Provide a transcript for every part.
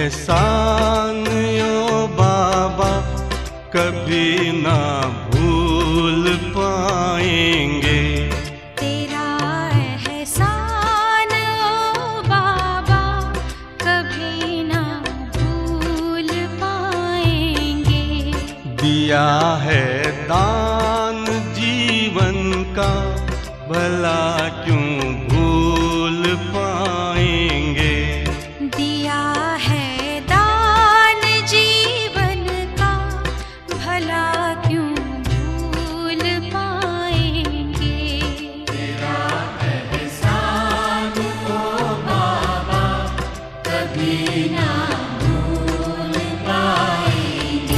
एहसान ओ बाबा कभी ना भूल पाएंगे। तेरा एहसान ओ बाबा कभी ना भूल पाएंगे। दिया है दान जीवन का भला क्यों भूल पाएंगे। दिया है दान जीवन का भला क्यों भूल पाएंगे। तेरा एहसान ओ बाबा कभी ना भूल पाएंगे।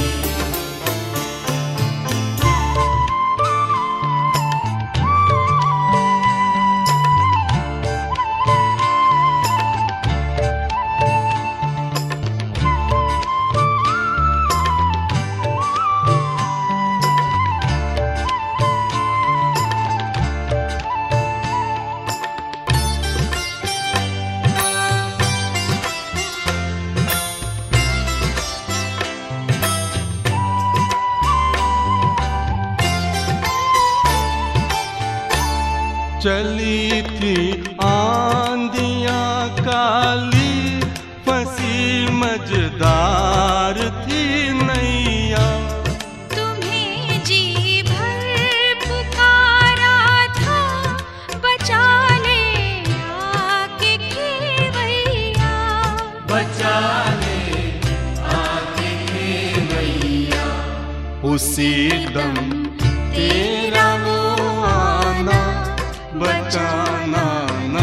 चली थी आंधियां काली फंसी मझदार थी नैया। तुम्हें जी भर पुकारा था बचा ले आके खेवैया। बचा ले आके खेवैया। उसी दम तेरा वो आना बचाना न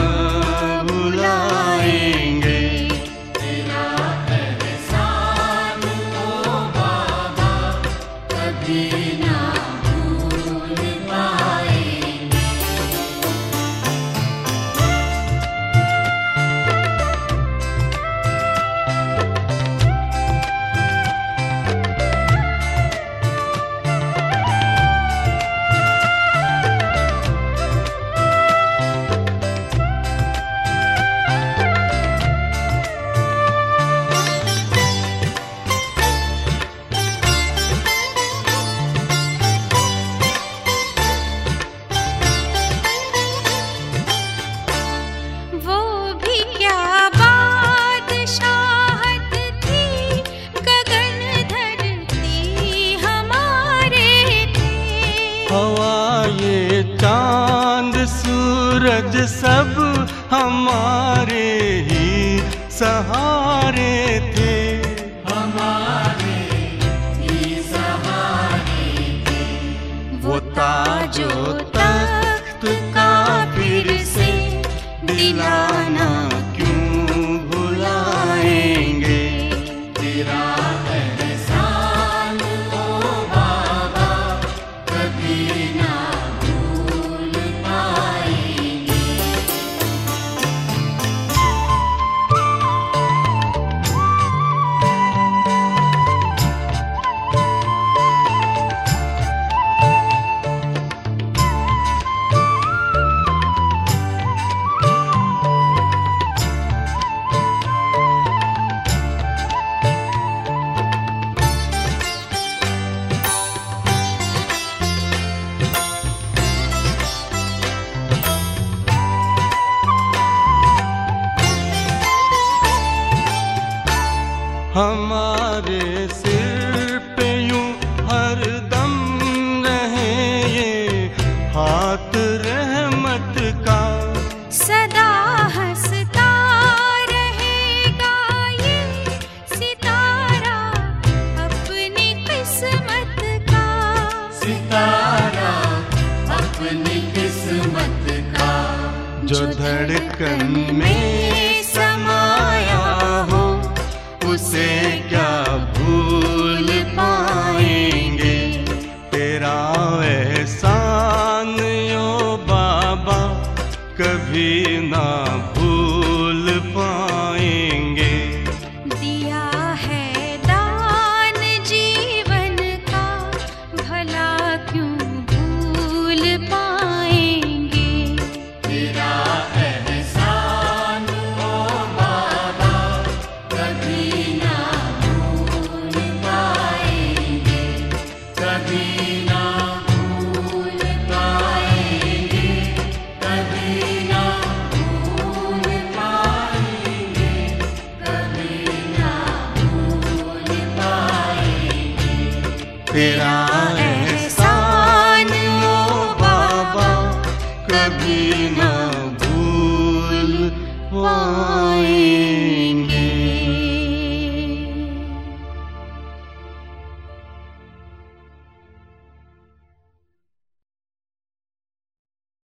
भुलाएंगे। तेरा एहसान ओ बाबा कभी ना भूल पाएंगे। वो भी क्या बादशाहत थी गगन धरती हमारे थे। हवा ये चांद सूरज सब हमारे ही सहारे थे। हमारे ही सहारे थे। वो ताजो तख्त का फिर से दिलाना क्यों भुलाएंगे। तेरा एहसान ओ बाबा कभी ना भूल पाएंगे। हमारे सिर पे यूं हरदम रहे ये हाथ रहमत का। सदा हंसता रहेगा ये सितारा अपनी किस्मत का। सितारा अपनी किस्मत का। जो धड़कन में समाया हो उसे क्या भूल पाएंगे। तेरा एहसान ओ बाबा कभी ना भूल पाएंगे। दिया है दान जीवन का भला क्यों भूल पाएंगे। तेरा एहसान ओ बाबा कभी तेरा एहसान ओ बाबा कभी ना भूल पाएंगे।